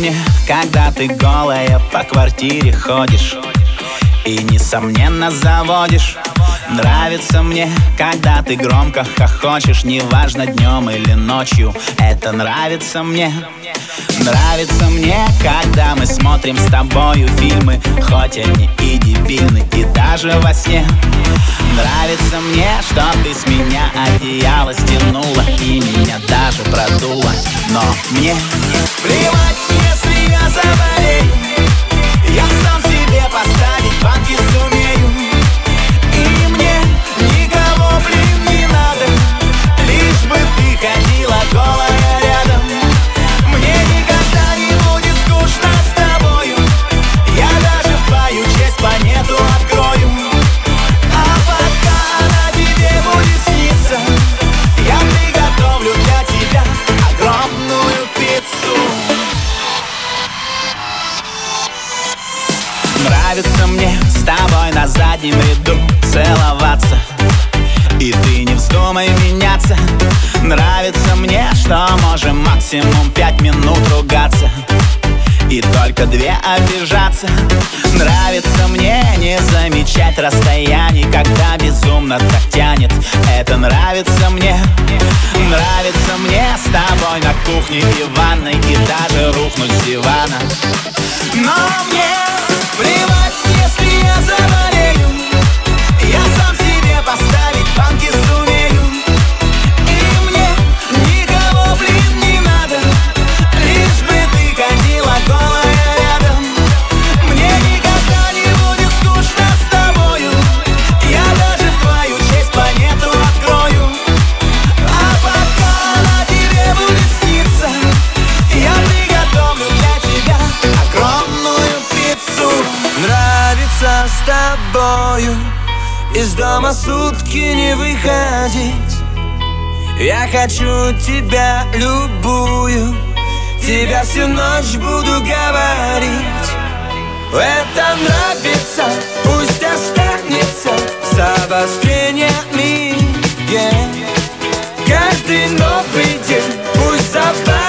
мне, когда ты голая по квартире ходишь и, несомненно, заводишь. Нравится мне, когда ты громко хохочешь, неважно днем или ночью, это нравится мне. Нравится мне, когда мы смотрим с тобою фильмы, хоть они и дебильны, и даже во сне. Нравится мне, что ты с меня одеяло стянула и меня даже продула. Но мне плевать, если я заболею, я сам себе поставить банки сумею. И мне никого, блин, не надо, лишь бы ты ходила голая рядом. Мне никогда не будет скучно с тобою, я даже в твою честь планету открою. А пока она тебе будет сниться, я приготовлю для тебя огромную пиццу. Нравится мне с тобой на заднем ряду целоваться, и ты не вздумай меняться. Нравится мне, что можем максимум 5 минут ругаться и только 2 обижаться. Нравится мне не замечать расстояний, когда безумно так тянет. Это нравится мне. Нравится мне с тобой на кухне и ванной, и даже рухнуть с дивана. Но мне плевать, если я заболею, я сам себе поставить банки сумею. И мне никого, блин, не надо, лишь бы ты ходила голая рядом. Мне никогда не будет скучно с тобою, я даже в твою честь планету открою. А пока она тебе будет сниться, я приготовлю для тебя огромную пиццу. Нравится с тобою из дома сутки не выходить. Я хочу тебя любую, тебя всю ночь буду говорить. Это нравится, пусть останется с обострениями. Каждый новый день пусть забавится.